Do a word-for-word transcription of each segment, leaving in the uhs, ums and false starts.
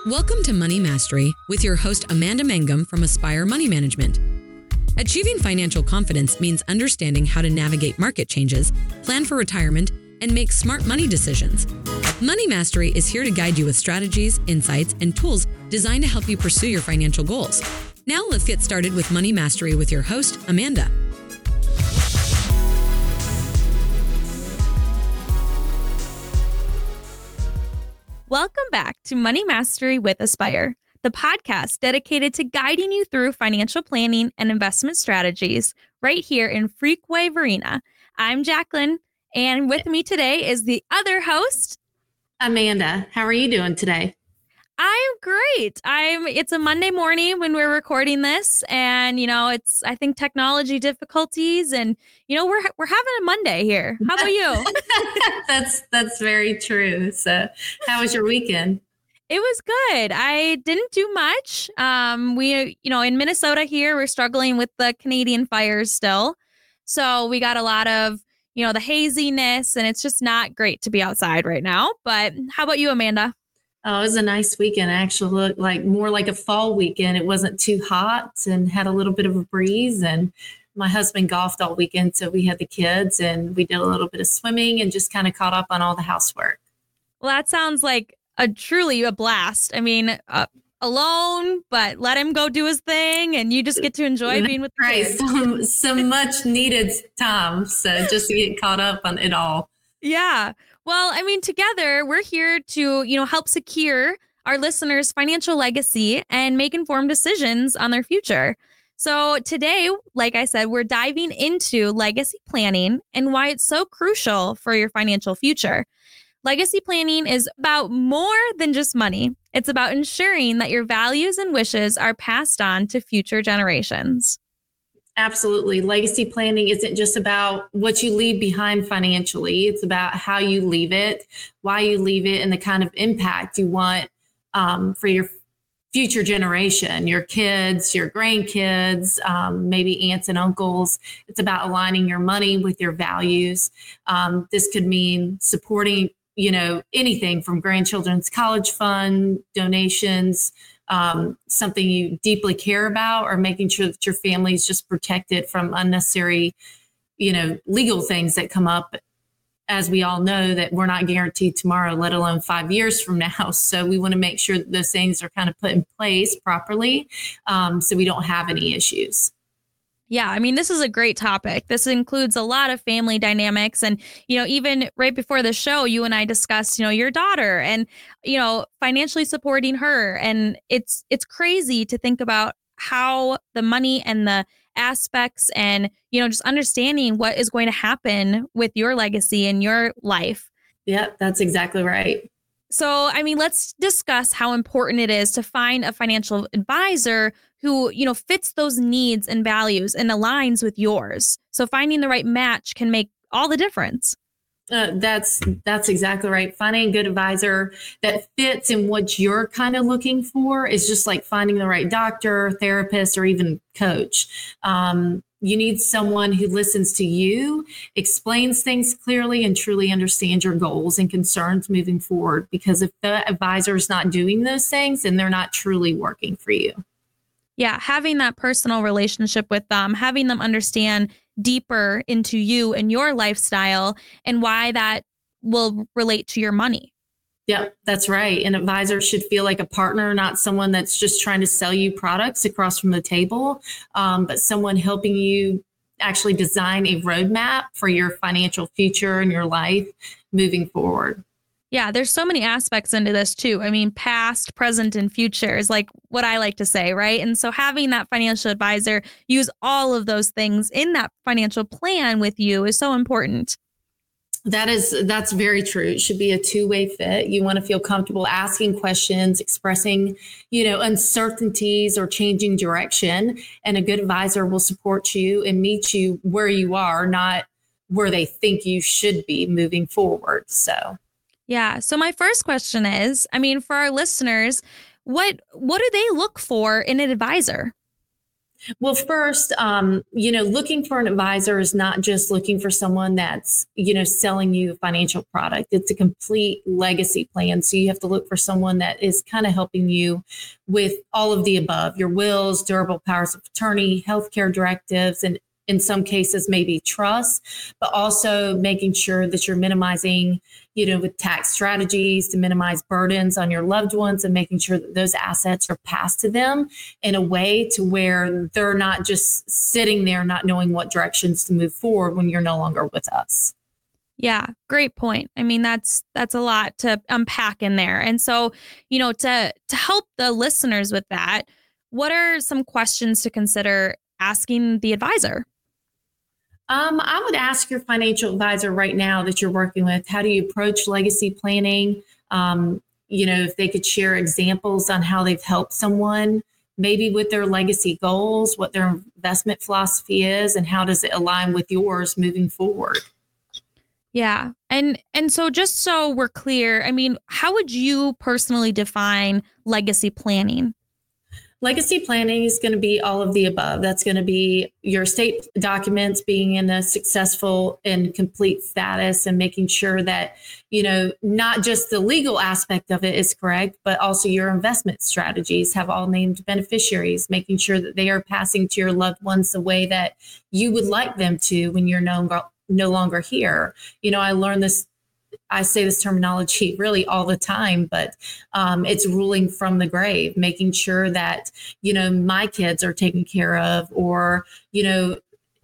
Welcome to Money Mastery with your host Amanda Mangum from Aspire Money Management. Achieving financial confidence means understanding how to navigate market changes, plan for retirement, and make smart money decisions. Money Mastery is here to guide you with strategies, insights, and tools designed to help you pursue your financial goals. Now let's get started with Money Mastery with your host, Amanda. Welcome back to Money Mastery with Aspire, the podcast dedicated to guiding you through financial planning and investment strategies right here in Freakway Varina. I'm Jacqueline, and with me today is the other host, Amanda. How are you doing today? I'm great. I'm. It's a Monday morning when we're recording this, and you know, it's I think technology difficulties, and you know, we're we're having a Monday here. How about you? that's that's very true. So, how was your weekend? It was good. I didn't do much. Um, we, you know, in Minnesota here, we're struggling with the Canadian fires still, so we got a lot of you know the haziness, and it's just not great to be outside right now. But how about you, Amanda? Oh, it was a nice weekend. It actually looked like more like a fall weekend. It wasn't too hot and had a little bit of a breeze. And my husband golfed all weekend. So we had the kids and we did a little bit of swimming and just kind of caught up on all the housework. Well, that sounds like a truly a blast. I mean, uh, alone, but let him go do his thing. And you just get to enjoy being with the right. kids. Some, some much needed time. So just to get caught up on it all. Yeah. Well, I mean, together we're here to, you know, help secure our listeners' financial legacy and make informed decisions on their future. So today, like I said, we're diving into legacy planning and why it's so crucial for your financial future. Legacy planning is about more than just money. It's about ensuring that your values and wishes are passed on to future generations. Absolutely. Legacy planning isn't just about what you leave behind financially. It's about how you leave it, why you leave it, and the kind of impact you want um, for your future generation, your kids, your grandkids, um, maybe aunts and uncles. It's about aligning your money with your values. Um, this could mean supporting, you know, anything from grandchildren's college fund, donations, Um, something you deeply care about, or making sure that your family is just protected from unnecessary, you know, legal things that come up. As we all know that we're not guaranteed tomorrow, let alone five years from now. So we want to make sure that those things are kind of put in place properly um, so we don't have any issues. Yeah, I mean, this is a great topic. This includes a lot of family dynamics. And, you know, even right before the show, you and I discussed, you know, your daughter and, you know, financially supporting her. And it's it's crazy to think about how the money and the aspects and, you know, just understanding what is going to happen with your legacy and your life. Yep, that's exactly right. So, I mean, let's discuss how important it is to find a financial advisor who, you know, fits those needs and values and aligns with yours. So finding the right match can make all the difference. Uh, that's that's exactly right. Finding a good advisor that fits in what you're kind of looking for is just like finding the right doctor, therapist, or even coach. Um, you need someone who listens to you, explains things clearly, and truly understands your goals and concerns moving forward. Because if the advisor is not doing those things, then they're not truly working for you. Yeah, having that personal relationship with them, having them understand deeper into you and your lifestyle and why that will relate to your money. Yeah, that's right. An advisor should feel like a partner, not someone that's just trying to sell you products across from the table, um, but someone helping you actually design a roadmap for your financial future and your life moving forward. Yeah, there's so many aspects into this too. I mean, past, present, and future is like what I like to say, right? And so having that financial advisor use all of those things in that financial plan with you is so important. That is, that's very true. It should be a two-way fit. You want to feel comfortable asking questions, expressing, you know, uncertainties or changing direction. And a good advisor will support you and meet you where you are, not where they think you should be moving forward. So. Yeah. So my first question is, I mean, for our listeners, what what do they look for in an advisor? Well, first, um, you know, looking for an advisor is not just looking for someone that's, you know, selling you a financial product. It's a complete legacy plan. So you have to look for someone that is kind of helping you with all of the above: your wills, durable powers of attorney, healthcare directives, and in some cases, maybe trust, but also making sure that you're minimizing, you know, with tax strategies to minimize burdens on your loved ones, and making sure that those assets are passed to them in a way to where they're not just sitting there not knowing what directions to move forward when you're no longer with us. Yeah, great point. I mean, that's that's a lot to unpack in there. And so, you know, to to help the listeners with that, what are some questions to consider asking the advisor? Um, I would ask your financial advisor right now that you're working with, how do you approach legacy planning? Um, you know, if they could share examples on how they've helped someone, maybe with their legacy goals, what their investment philosophy is, and how does it align with yours moving forward? Yeah. And and so just so we're clear, I mean, how would you personally define legacy planning? Legacy planning is going to be all of the above. That's going to be your estate documents being in a successful and complete status, and making sure that, you know, not just the legal aspect of it is correct, but also your investment strategies have all named beneficiaries, making sure that they are passing to your loved ones the way that you would like them to when you're no, no longer here. You know, I learned this I say this terminology really all the time, but um, it's ruling from the grave, making sure that, you know, my kids are taken care of, or, you know,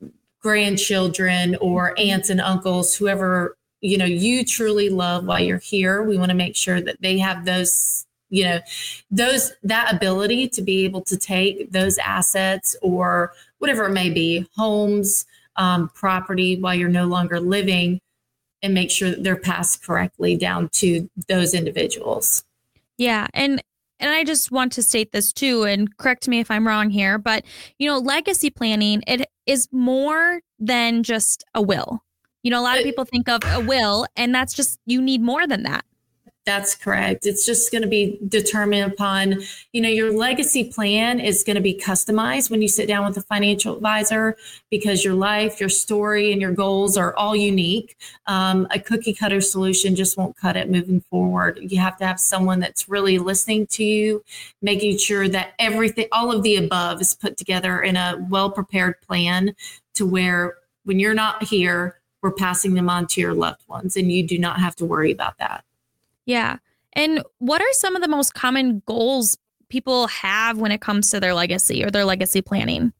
grandchildren or aunts and uncles, whoever, you know, you truly love while you're here. We want to make sure that they have those, you know, those, that ability to be able to take those assets or whatever it may be, homes, um, property while you're no longer living, and make sure that they're passed correctly down to those individuals. Yeah. And and I just want to state this too, and correct me if I'm wrong here, but, you know, legacy planning, it is more than just a will. You know, a lot of people think of a will, and that's just, you need more than that. That's correct. It's just going to be determined upon, you know, your legacy plan is going to be customized when you sit down with a financial advisor, because your life, your story, and your goals are all unique. Um, a cookie cutter solution just won't cut it moving forward. You have to have someone that's really listening to you, making sure that everything, all of the above is put together in a well-prepared plan to where when you're not here, we're passing them on to your loved ones, and you do not have to worry about that. Yeah. And what are some of the most common goals people have when it comes to their legacy or their legacy planning?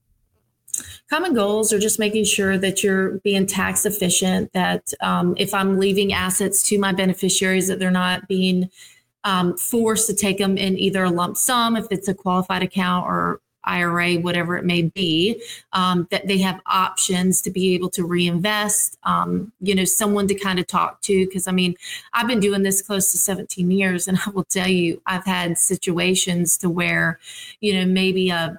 Common goals are just making sure that you're being tax efficient, that um, if I'm leaving assets to my beneficiaries, that they're not being um, forced to take them in either a lump sum, if it's a qualified account, or I R A, whatever it may be, um, that they have options to be able to reinvest, um, you know, someone to kind of talk to. Because, I mean, I've been doing this close to seventeen years, and I will tell you, I've had situations to where, you know, maybe a,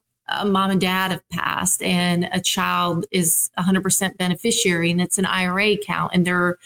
a mom and dad have passed and a child is one hundred percent beneficiary, and it's an I R A account, and they're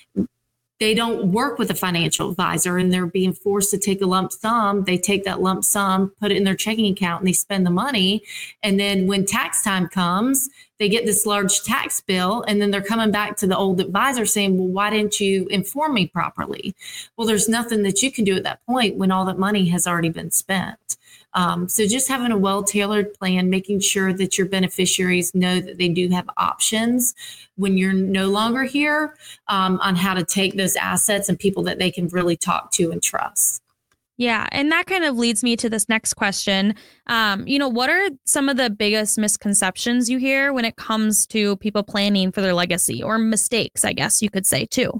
they don't work with a financial advisor, and they're being forced to take a lump sum. They take that lump sum, put it in their checking account, and they spend the money. And then when tax time comes, they get this large tax bill, and then they're coming back to the old advisor saying, well, why didn't you inform me properly? Well, there's nothing that you can do at that point when all that money has already been spent. Um, so just having a well-tailored plan, making sure that your beneficiaries know that they do have options when you're no longer here, um, on how to take those assets and people that they can really talk to and trust. Yeah. And that kind of leads me to this next question. Um, you know, what are some of the biggest misconceptions you hear when it comes to people planning for their legacy, or mistakes, I guess you could say too?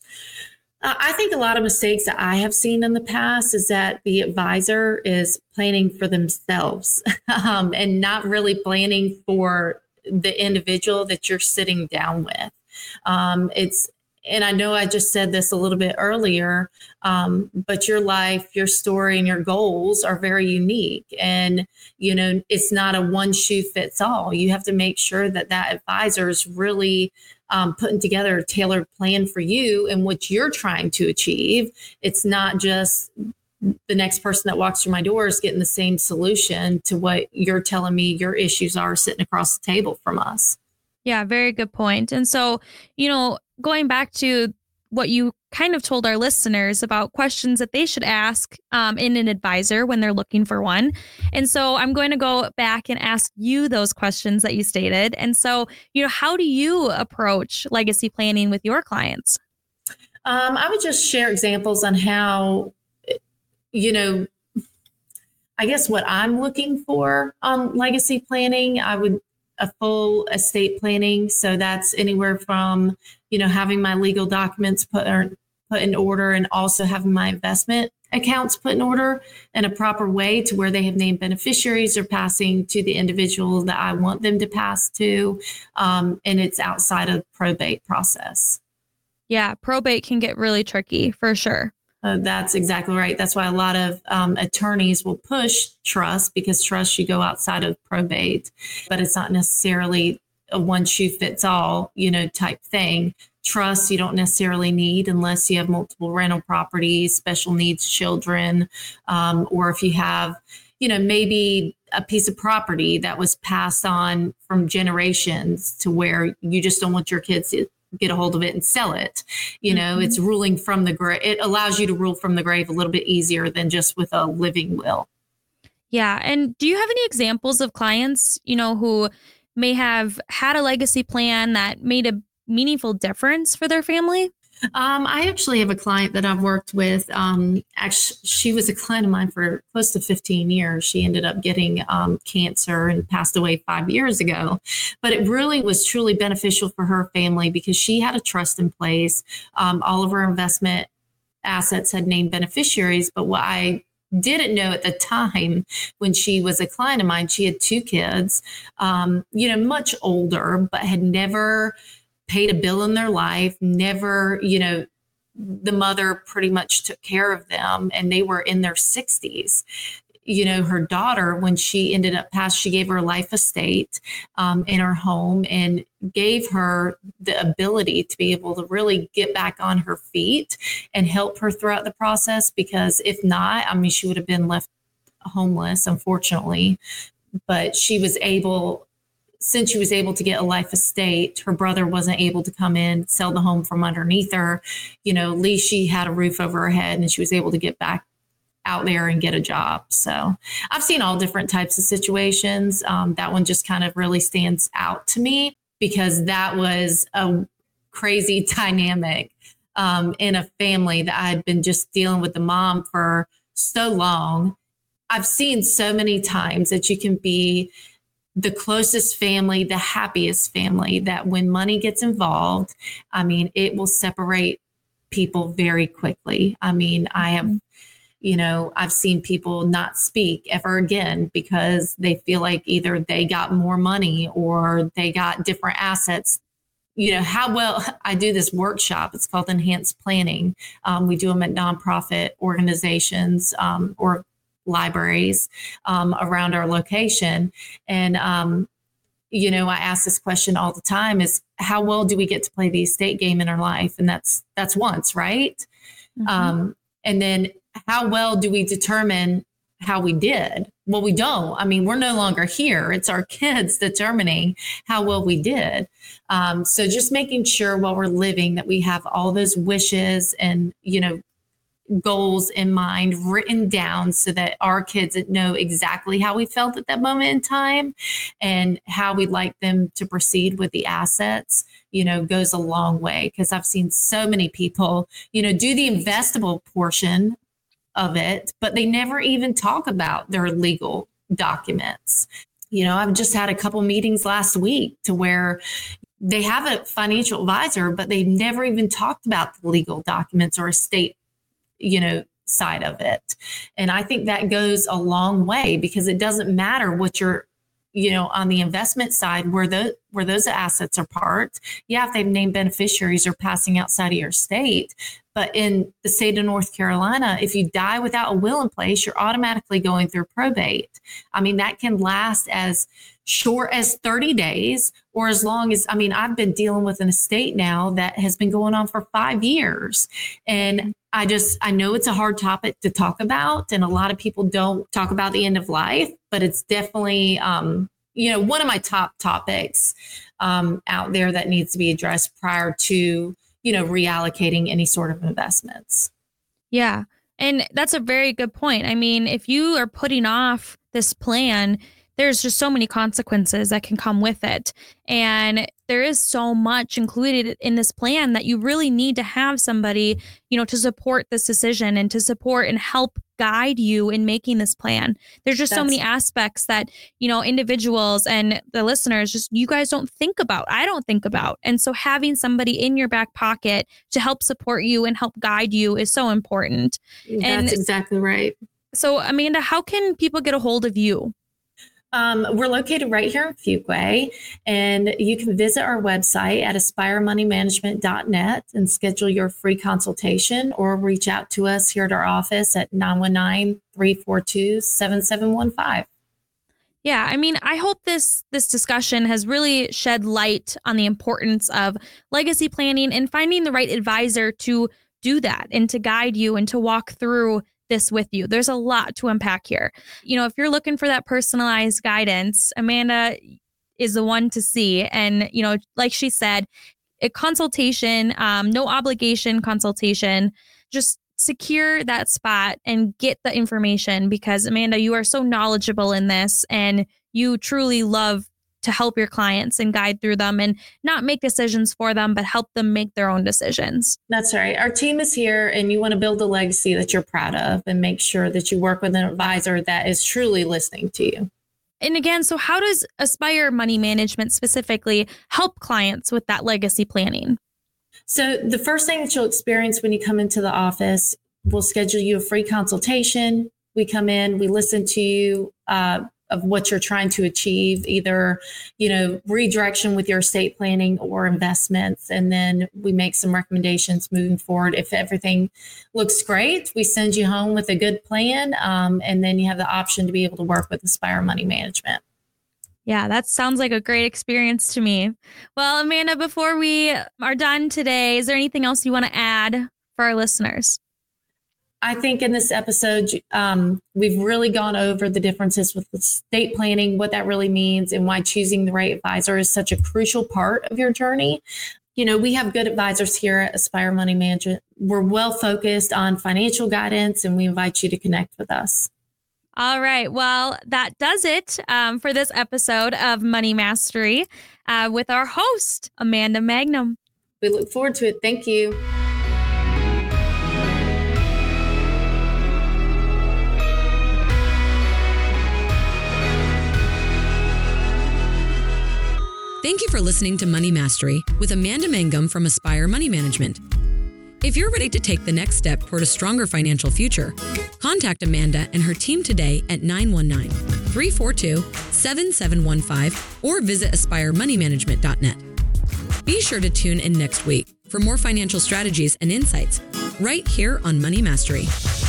Uh, I think a lot of mistakes that I have seen in the past is that the advisor is planning for themselves um, and not really planning for the individual that you're sitting down with. Um, it's And I know I just said this a little bit earlier, um, but your life, your story, and your goals are very unique. And, you know, it's not a one shoe fits all. You have to make sure that that advisor is really um, putting together a tailored plan for you and what you're trying to achieve. It's not just the next person that walks through my door is getting the same solution to what you're telling me your issues are sitting across the table from us. Yeah, very good point. And so, you know, going back to what you kind of told our listeners about questions that they should ask um, in an advisor when they're looking for one. And so I'm going to go back and ask you those questions that you stated. And so, you know, how do you approach legacy planning with your clients? Um, I would just share examples on how, you know, I guess what I'm looking for on legacy planning. I would a full estate planning. So that's anywhere from, you know, having my legal documents put, or, put in order, and also having my investment accounts put in order in a proper way to where they have named beneficiaries or passing to the individual that I want them to pass to. Um, and it's outside of the probate process. Yeah, probate can get really tricky for sure. Uh, that's exactly right. That's why a lot of um, attorneys will push trust, because trust should go outside of probate, but it's not necessarily a one shoe fits all, you know, type thing. Trust you don't necessarily need unless you have multiple rental properties, special needs children, um, or if you have, you know, maybe a piece of property that was passed on from generations to where you just don't want your kids to get a hold of it and sell it. You know, mm-hmm. It's ruling from the grave. It allows you to rule from the grave a little bit easier than just with a living will. Yeah. And do you have any examples of clients, you know, who may have had a legacy plan that made a meaningful difference for their family? Um, I actually have a client that I've worked with. Um, actually, she was a client of mine for close to fifteen years. She ended up getting um, cancer and passed away five years ago. But it really was truly beneficial for her family because she had a trust in place. Um, all of her investment assets had named beneficiaries. But what I didn't know at the time when she was a client of mine, she had two kids, um, you know, much older, but had never paid a bill in their life, never, you know, the mother pretty much took care of them and they were in their sixties. You know, her daughter, when she ended up passed, she gave her a life estate um, in her home and gave her the ability to be able to really get back on her feet and help her throughout the process. Because if not, I mean, she would have been left homeless, unfortunately. But she was able, since she was able to get a life estate, her brother wasn't able to come in, sell the home from underneath her. You know, at least she had a roof over her head and she was able to get back out there and get a job. So I've seen all different types of situations. Um, that one just kind of really stands out to me because that was a crazy dynamic um, in a family that I had been just dealing with the mom for so long. I've seen so many times that you can be the closest family, the happiest family, that when money gets involved, I mean, it will separate people very quickly. I mean, I have, you know, I've seen people not speak ever again because they feel like either they got more money or they got different assets. You know, how well I do this workshop. It's called Enhanced Planning. Um, we do them at nonprofit organizations um, or libraries um, around our location. And, um, you know, I ask this question all the time is how well do we get to play the estate game in our life? And that's, that's once, right? Mm-hmm. Um, and then how well do we determine how we did? Well, we don't. I mean, we're no longer here. It's our kids determining how well we did. Um, so just making sure while we're living that we have all those wishes and, you know, goals in mind written down so that our kids know exactly how we felt at that moment in time and how we'd like them to proceed with the assets, you know, goes a long way. Because I've seen so many people, you know, do the investable portion of it, but they never even talk about their legal documents. You know, I've just had a couple meetings last week to where they have a financial advisor, but they never even talked about the legal documents or estate, you know, side of it. And I think that goes a long way because it doesn't matter what you're, you know, on the investment side where the where those assets are parked. Yeah, if they've named beneficiaries or passing outside of your state. But in the state of North Carolina, if you die without a will in place, you're automatically going through probate. I mean, that can last as short as thirty days or as long as, I mean, I've been dealing with an estate now that has been going on for five years. And I just, I know it's a hard topic to talk about, and a lot of people don't talk about the end of life, but it's definitely, um, you know, one of my top topics um, out there that needs to be addressed prior to, you know, reallocating any sort of investments. Yeah. And that's a very good point. I mean, if you are putting off this plan, there's just so many consequences that can come with it. And there is so much included in this plan that you really need to have somebody, you know, to support this decision and to support and help guide you in making this plan. There's just That's- so many aspects that, you know, individuals and the listeners, just you guys don't think about. I don't think about. And so having somebody in your back pocket to help support you and help guide you is so important. That's and exactly right. So, Amanda, how can people get a hold of you? Um, we're located right here in Fuquay, and you can visit our website at aspire money management dot net and schedule your free consultation, or reach out to us here at our office at nine one nine, three four two, seven seven one five. Yeah, I mean, I hope this this discussion has really shed light on the importance of legacy planning and finding the right advisor to do that and to guide you and to walk through this with you. There's a lot to unpack here. You know, if you're looking for that personalized guidance, Amanda is the one to see. And, you know, like she said, a consultation, um, no obligation consultation, just secure that spot and get the information, because Amanda, you are so knowledgeable in this and you truly love to help your clients and guide through them and not make decisions for them, but help them make their own decisions. That's right. Our team is here, and you want to build a legacy that you're proud of and make sure that you work with an advisor that is truly listening to you. And again, so how does Aspire Money Management specifically help clients with that legacy planning? So the first thing that you'll experience when you come into the office, we'll schedule you a free consultation. We come in, we listen to you, uh, of what you're trying to achieve, either, you know, redirection with your estate planning or investments. And then we make some recommendations moving forward. If everything looks great, we send you home with a good plan. Um, and then you have the option to be able to work with Aspire Money Management. Yeah, that sounds like a great experience to me. Well, Amanda, before we are done today, is there anything else you want to add for our listeners? I think in this episode, um, we've really gone over the differences with estate planning, what that really means, and why choosing the right advisor is such a crucial part of your journey. You know, we have good advisors here at Aspire Money Management. We're well focused on financial guidance, and we invite you to connect with us. All right. Well, that does it um, for this episode of Money Mastery uh, with our host, Amanda Magnum. We look forward to it. Thank you. Thank you for listening to Money Mastery with Amanda Mangum from Aspire Money Management. If you're ready to take the next step toward a stronger financial future, contact Amanda and her team today at nine one nine, three four two, seven seven one five or visit aspire money management dot net. Be sure to tune in next week for more financial strategies and insights right here on Money Mastery.